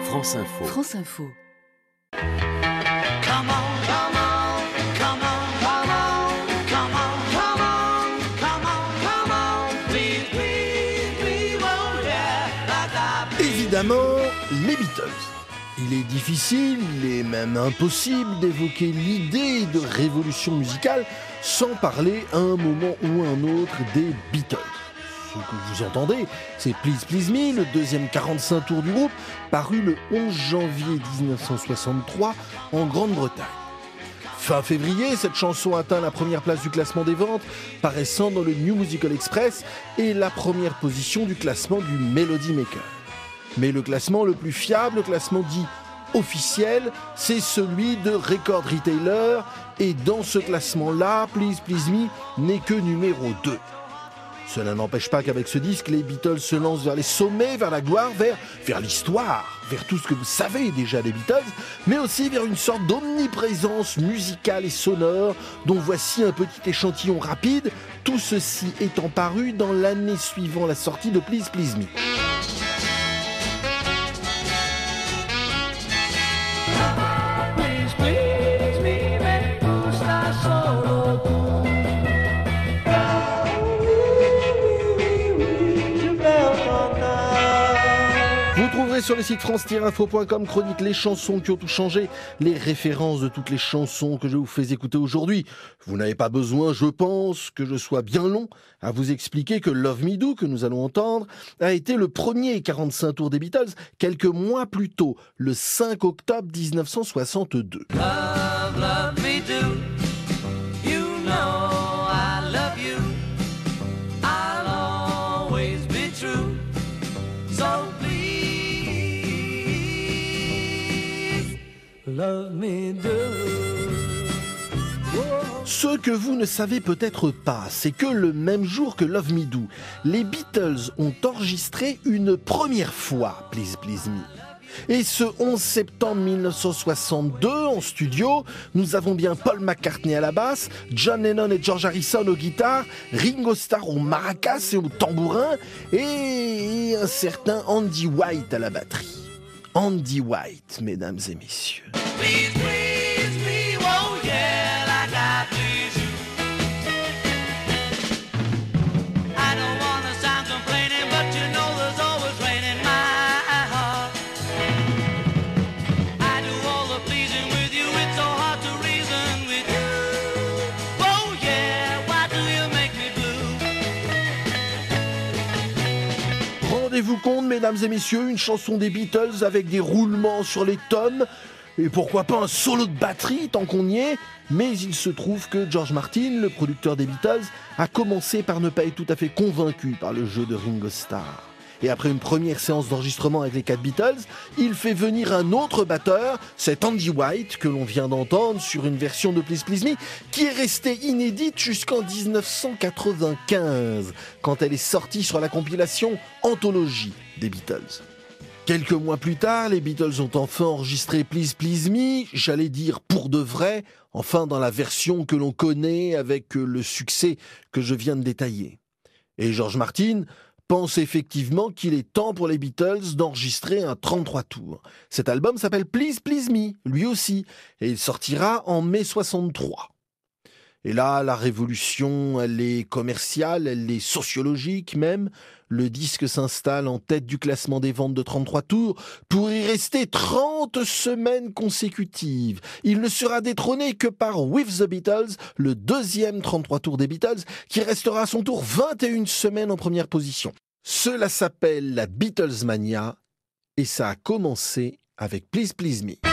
France Info. France Info. Come on, come on, come on, come on, come on, come on, come on, come on, please, please, please, oh yeah, like I Évidemment, les Beatles. Il est difficile, il est même impossible d'évoquer l'idée de révolution musicale sans parler à un moment ou à un autre des Beatles. Ce que vous entendez, c'est Please Please Me, le deuxième 45 tours du groupe, paru le 11 janvier 1963 en Grande-Bretagne. Fin février, cette chanson atteint la première place du classement des ventes, paraissant dans le New Musical Express et la première position du classement du Melody Maker. Mais le classement le plus fiable, le classement dit officiel, c'est celui de Record Retailer, et dans ce classement-là, Please Please Me n'est que numéro 2. Cela n'empêche pas qu'avec ce disque, les Beatles se lancent vers les sommets, vers la gloire, vers l'histoire, vers tout ce que vous savez déjà des Beatles, mais aussi vers une sorte d'omniprésence musicale et sonore, dont voici un petit échantillon rapide, tout ceci étant paru dans l'année suivant la sortie de Please Please Me. please, please me, me gusta solo tú. Vous trouverez sur le site france-info.com chronique les chansons qui ont tout changé, les références de toutes les chansons que je vous fais écouter aujourd'hui. Vous n'avez pas besoin, je pense, que je sois bien long à vous expliquer que Love Me Do, que nous allons entendre, a été le premier 45 tours des Beatles quelques mois plus tôt, le 5 octobre 1962. Love, love me do. You know I love you. I'll always be true. So please, love me do. Ce que vous ne savez peut-être pas, c'est que le même jour que Love Me Do, les Beatles ont enregistré une première fois Please Please Me. Et ce 11 septembre 1962, en studio, nous avons bien Paul McCartney à la basse, John Lennon et George Harrison aux guitares, Ringo Starr aux maracas et aux tambourins, et un certain Andy White à la batterie. Andy White, mesdames et messieurs. Please, please me, oh yeah, like I please you. I don't wanna sound complaining, but you know there's always rain in my heart. I do all the pleasing with you, it's so hard to reason with you. Oh yeah, why do you make me blue? Rendez-vous compte, mesdames et messieurs, une chanson des Beatles avec des roulements sur les tomes, et pourquoi pas un solo de batterie tant qu'on y est. Mais il se trouve que George Martin, le producteur des Beatles, a commencé par ne pas être tout à fait convaincu par le jeu de Ringo Starr. Et après une première séance d'enregistrement avec les 4 Beatles, il fait venir un autre batteur, cet Andy White que l'on vient d'entendre sur une version de Please Please Me, qui est restée inédite jusqu'en 1995, quand elle est sortie sur la compilation Anthologie des Beatles. Quelques mois plus tard, les Beatles ont enfin enregistré Please Please Me, j'allais dire pour de vrai, enfin dans la version que l'on connaît avec le succès que je viens de détailler. Et George Martin pense effectivement qu'il est temps pour les Beatles d'enregistrer un 33 tours. Cet album s'appelle Please Please Me, lui aussi, et il sortira en mai 63. Et là, la révolution, elle est commerciale, elle est sociologique même. Le disque s'installe en tête du classement des ventes de 33 tours pour y rester 30 semaines consécutives. Il ne sera détrôné que par With the Beatles, le deuxième 33 tours des Beatles, qui restera à son tour 21 semaines en première position. Cela s'appelle la Beatlesmania et ça a commencé avec Please Please Me.